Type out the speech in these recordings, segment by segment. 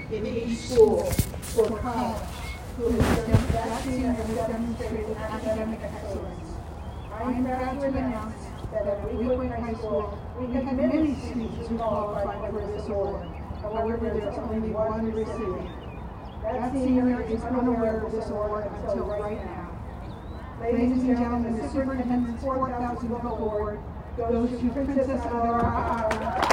in each school for college that senior has demonstrated academic excellence. I am proud to announce that at Weequahic High School, we had many students who qualified for this award. However, there's only one recipient. That senior is unaware of this award until right now. Ladies and gentlemen, the Superintendent's $4,000 award goes to Princess Aurora.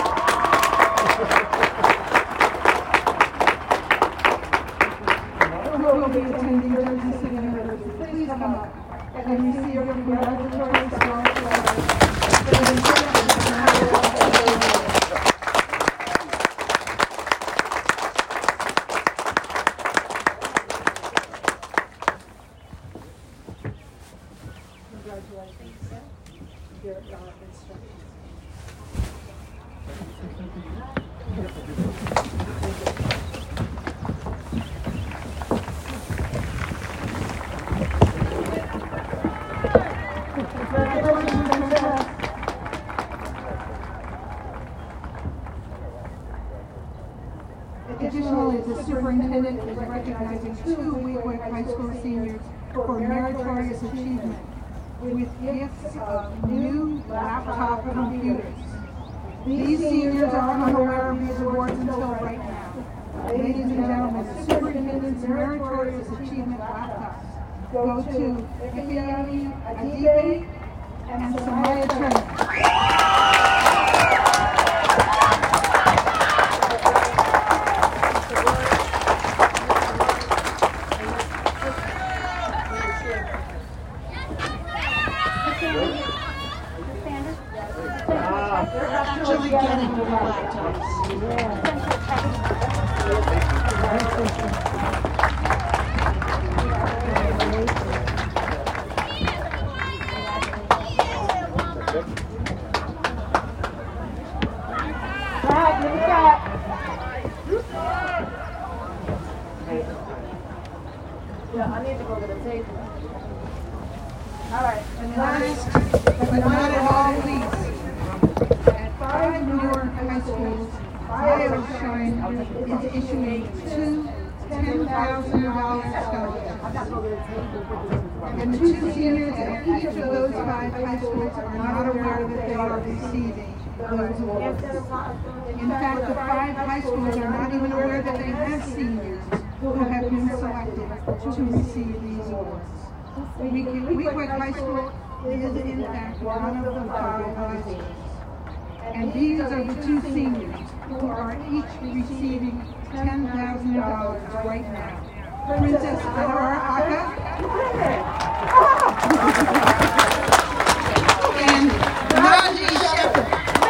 Who will be attending Jersey City University. Please come up and receive your congratulatory scholarship. Additionally, the superintendent is recognizing 2 Weequahic High School seniors for meritorious achievement with gifts of new laptop computers. These seniors are unaware of these awards until right now. Ladies and gentlemen, the superintendent's meritorious achievement laptops go to Ifeanyi Adibe and Samaya Turner. I need to go to the table. All right. And last, but not at all least, at 5 New York high schools, BioShine is issuing 2 $10,000 scholarships. And 2 seniors at each of those 5 high schools are not aware that they are receiving those awards. In fact, the 5 high schools are not even aware that they have seniors who have been selected to receive these awards. Weequahic High School is in fact one of the 5 high schools. And these are the 2 seniors who are each receiving $10,000 right now. Princess Aurora Aka and Najee Shepherd.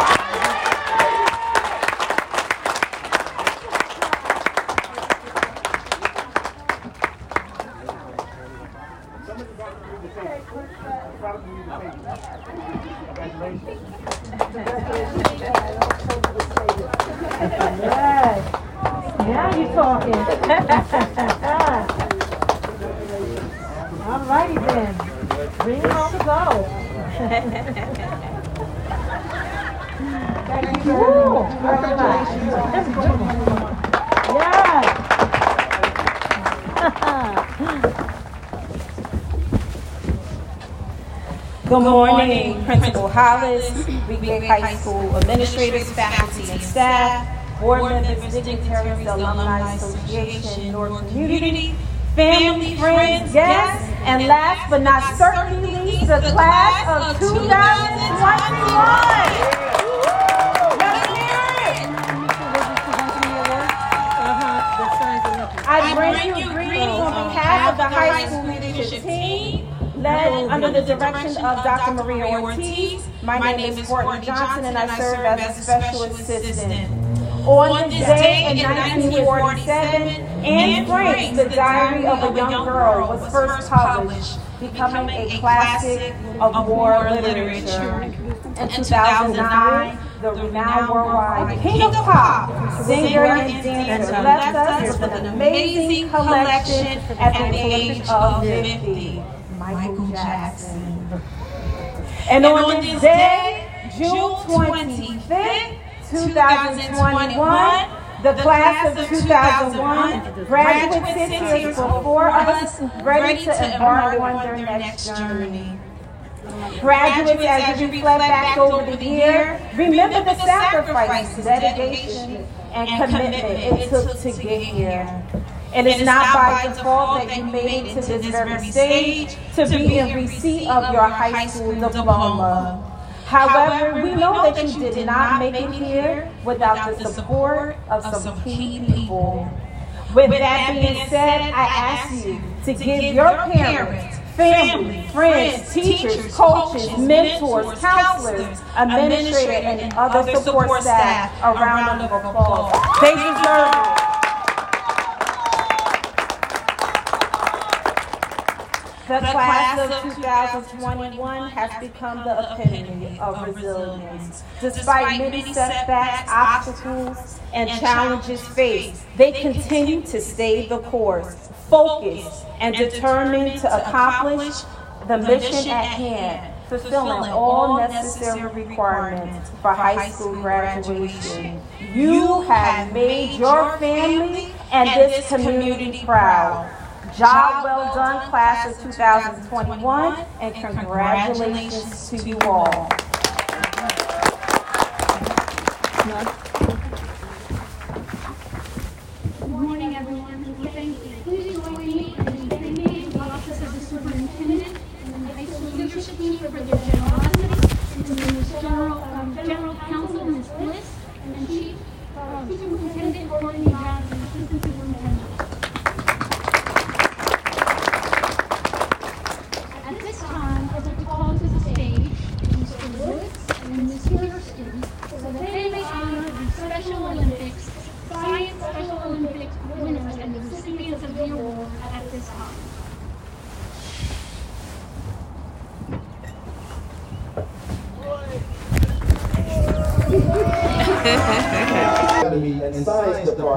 Yes. Now you're talking. All righty then. Bring it on the go. Thank you very much. Congratulations. Yes. Good morning, Principal Hollis, Weequahic High School administrators, faculty, and staff, board members, dignitaries, the Alumni Association, North Community, family, friends, guests, and last but not certainly least, the class of 2021. I bring you greetings on behalf of the high school leadership team, led under the direction of Dr. Maria Ortiz. My name is Courtney Johnson, and I serve as a special assistant. On this day in 1947, Anne Frank's The Diary of a Young Girl was first published, becoming a classic of war literature. In 2009, the renowned worldwide King of Pop, singer and dancer, left us with an amazing collection at the age of 50, Michael Jackson. And on this day, June 25th, 2021, The class of 2001, graduates sit here before us, ready to embark on their next journey. Graduates, as you reflect back over the year, remember the sacrifice, dedication, and commitment it took to get here. It is not by default that you made it to this very stage to be in receipt of your high school diploma. However, we know that you did not make it here without the support of some key people. With that being said, I ask you to give your parents, family, friends, teachers, coaches, mentors, counselors, administrators, and other support staff a round of applause. They deserve it. The class of 2021 has become the epitome of resilience. Despite many setbacks, obstacles, and challenges faced, they continue to stay the course, focused, and determined to accomplish the mission at hand, fulfilling all necessary requirements for high school graduation. You have made your family and this community proud. Job well done, class of 2021, and congratulations to you all. Good morning, everyone. Please join me in thanking the Office of the Superintendent and the high school leadership team for their generosity, and to General Counsel Ms. Bliss, and Chief Superintendent Courtney Johnson, Assistant Superintendent. At this time, I'd like to call to the stage Mr. Woods and Ms. Hurston so that they may honor the Special Olympics, Science Special Olympics winners and the recipients of the award at this time. And science department.